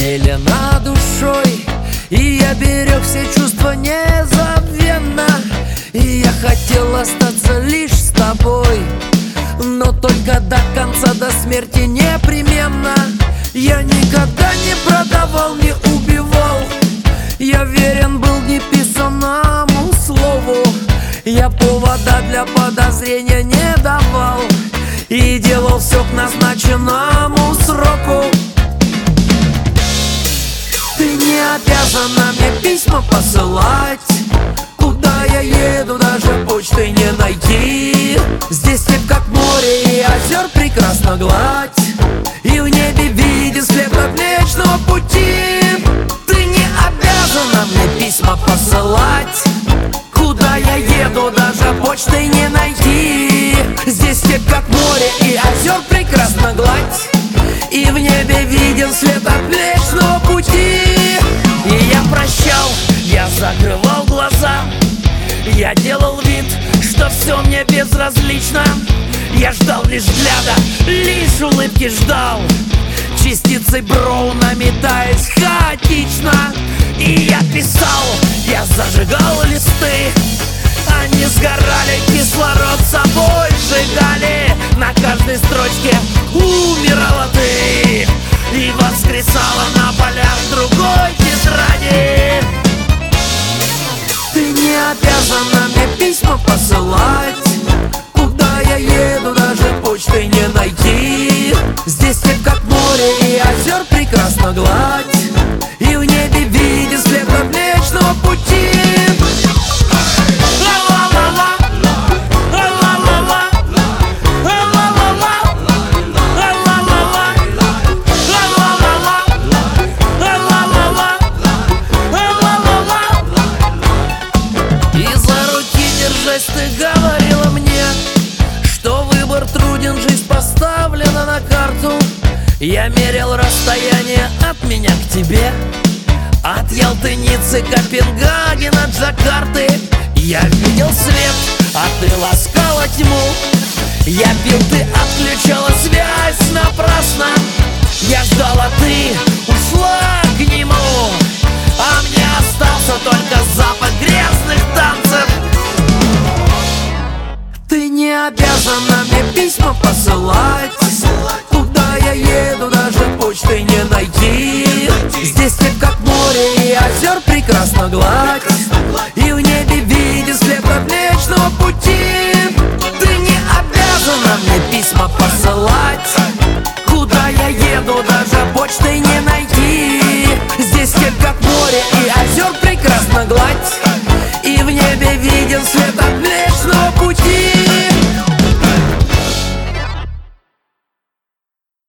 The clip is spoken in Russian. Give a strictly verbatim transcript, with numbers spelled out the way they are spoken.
пелена душой, и я берег все чувства незабвенно. И я хотел остаться лишь с тобой, но только до конца, до смерти непременно. Я никогда не продавал, не убивал, я верен был неписанному слову. Я повода для подозрения не давал и делал все к назначенному сроку. Ты не обязана мне письма посылать, куда я еду, даже почтой не найти. Здесь степь как море и озер прекрасно гладь, и в небе виден след от Млечного Пути. Ты не обязана мне письма посылать, куда я еду, даже почтой не найти. Здесь степь как море и озер прекрасно гладь, и в небе виден след от Млечного Пути. И я прощал, я закрывал глаза, я делал вид, что все мне безразлично. Я ждал лишь взгляда, лишь улыбки ждал, частицей Броуна метаясь хаотично. И я писал, я зажигал листы, они сгорали, кислород собой сжигали. На каждой строчке умирала ты и воскресала на полях другой тетради. Ты не обязана мне письма посылать, куда я еду, даже почтой не найти. Здесь степь как море и озер прекрасно гладь, и в небе виден след от Млечного Пути. Ты говорила мне, что выбор труден, жизнь поставлена на карту. Я мерил расстояние от меня к тебе, от Ялты, Ниццы, Копенгагена, Джакарты. Я видел свет, а ты ласкала тьму. Я пил, ты отключала связь напрасно. Я ждал, а ты ушла к нему, а мне остался только запах грязных танцев. Ты не обязана мне письма посылать, куда я еду, даже почтой не найти. Здесь степь как море и озер прекрасно гладь, и в небе виден след от Млечного Пути. Ты не обязана мне письма посылать, куда я еду, даже почтой не найти. Здесь степь как море и озер прекрасно гладь,